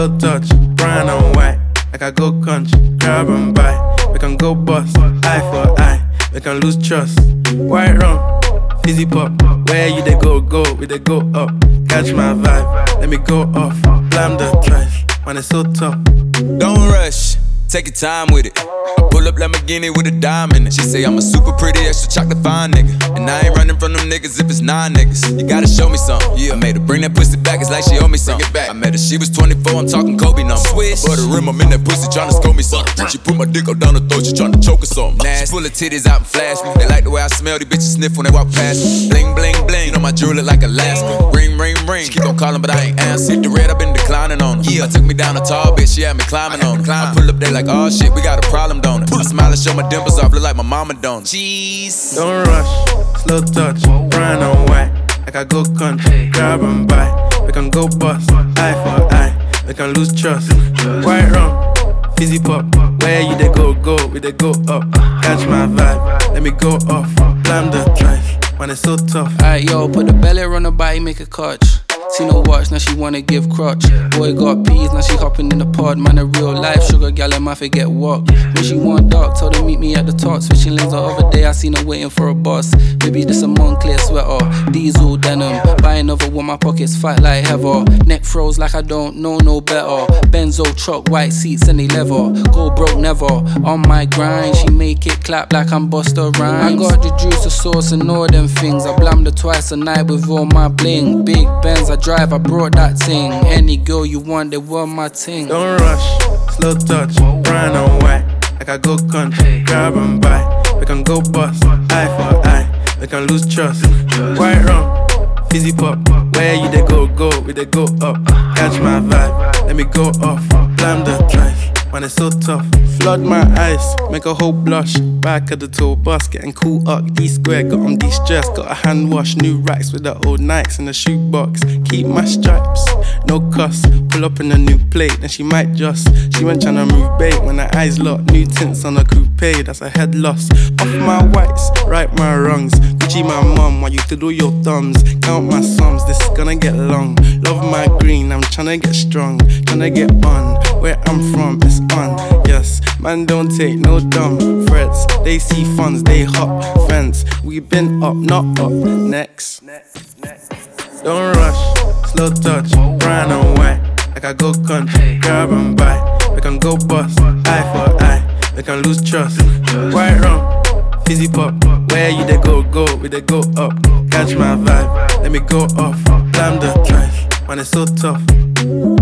slow touch, brown and white. Like I go country, grab and buy. We can go bust, eye for eye. We can lose trust. White rum, fizzy pop. Where you they go, we they go up. Catch my vibe, let me go off. Blam the trash, man it's so tough. Don't rush, take your time with it. I pull up Lamborghini with a dime in it. She say I'm a super pretty, extra chocolate fine nigga. And I ain't running from them niggas if it's 9 niggas. You gotta show me something. Yeah, I made her bring that pussy back, it's like she owe me something. I met her, she was 24, I'm talking Kobe numbers. Swish, but the rim, I'm in that pussy tryna score me something. She put my dick up down the throat, she tryna choke or something. She full of titties out and flash me. They like the way I smell, these bitches sniff when they walk past me. Bling, bling, bling, you know my jewelry look like Alaska. Ring, ring, ring, she keep on calling but I ain't answer. The red, I been declining on her. Yeah, I took me down a tall bitch, she had me climbing on her. I pull up there like, oh shit, we got a problem, don't it? I smile and show my dimples off, look like my mama don't. Jeez. Don't rush, slow touch, brown and white. Like I go country, grab and buy. We can go bust, eye for eye. We can lose trust. White rum, fizzy pop. Where you they go, we they go up. Catch my vibe, let me go off. Blam the trash, man it's so tough. Alright yo, put the belly on the body, make a clutch. See no watch, now she wanna give crutch. Boy got peas, now she hopping in the pod. Man a real life sugar gal, and my forget walk. When she want dark, told her meet me at the top. Switching lanes the other day, I seen her waiting for a bus. Baby this a Moncler sweater, diesel denim. Buy another one, my pockets fat like heather. Neck froze like I don't know no better. Benzo truck, white seats and they leather. Go broke never, on my grind. She make it clap like I'm Busta Rhymes. I got the juice, the sauce and all them things. I blammed her twice a night with all my bling. Big Benz, I drive, I brought that thing. Any girl you want, they want my thing. Don't rush, slow touch, brown and white. Like I go country, grab and buy. We can go bust, eye for eye. We can lose trust. White rum, fizzy pop. Where you they go, we they go up. Catch my vibe, let me go off. Blam the trash, man it's so tough. Flood my eyes, make a whole blush. Back of the tour bus, getting cool up. D-square, got on de-stress. Got a hand wash, new racks with the old Nikes in the shoebox. Keep my stripes, no cuss. Pull up in a new plate, then she might just. She went tryna move bait when her eyes locked. New tints on a coupe, that's a head loss. Off my whites, right my wrongs. Gucci my mum, while you do your thumbs. Count my sums, this is gonna get long. Love my green, I'm tryna get strong. Tryna get on, where I'm from, it's on. Yes, man don't take no dumb threats. They see funds, they hop fence. We been up, not up, next. Don't rush, slow touch, brown and white. Like I go country, grab and buy. We can go bust, eye for eye. We can lose trust. White rum, fizzy pop. Where you they go, we they go up. Catch my vibe, let me go off. Blam the trash, man it's so tough.